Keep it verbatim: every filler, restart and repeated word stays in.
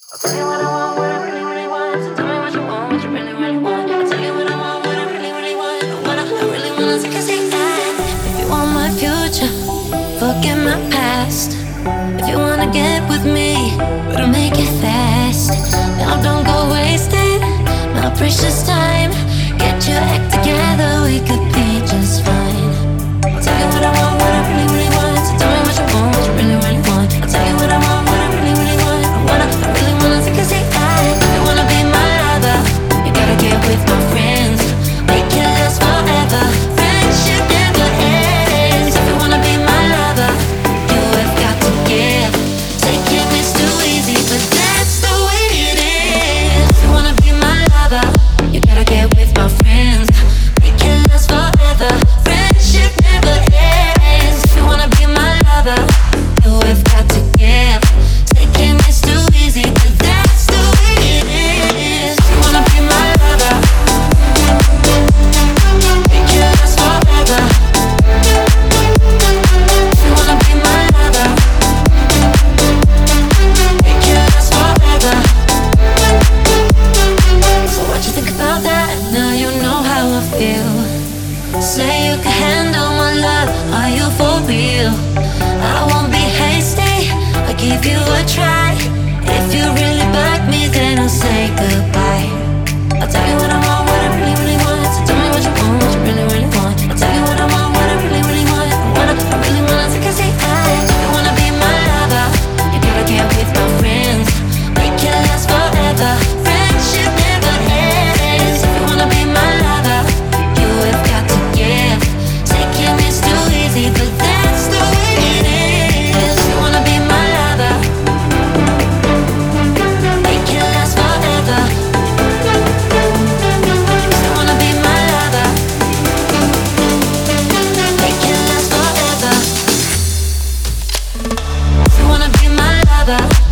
I'll tell you what I want, what I really, really want. So tell me what you want, what you really, really want. I'll tell you what I want, what I really, really want. I wanna, I really wanna take a seat. If you want my future, forget my past. If you wanna get with me, we'll make it fast. Now don't go wasting my precious time. Get your act together, we could be just fine. I'll tell you what I want, what I really, really want. So tell me what you want, what you really, really want. I'll tell you what I want, what I really, really want. I wanna, I really wanna take a seat. If you wanna be my lover, you gotta get with my friends. Make it last forever. Friendship never ends. If you wanna be my lover, you have got to give. Taking is too easy, but that's the way it is. If you wanna be my lover, you gotta get with my friends. Make it last forever. Friendship never ends. If you wanna be my lover, you have got to give. Taking is too easy, but that's the way it is. If you wanna be my lover, make it last forever. If you wanna be my lover, make it last forever. So what you think about that? Now you know how I feel. Say you can handle my love, are you for real? I won't be hasty, I'll give you a try. If you really bug me, then I'll say goodbye. I'll tell you what I want, what I really, really want. So tell me what you want, what you really, really want. I'll tell you what I want, what I really, really want. I wanna, I really wanna take a seat. If you wanna be my lover, you gotta get with my friends. Make it last forever. Friendship never ends. If you wanna be my lover, you have got to give. Taking is too easy, but that's the way it is. If you wanna be my lover, make it last forever. If you wanna be my lover, make it last forever. If you wanna be my lover.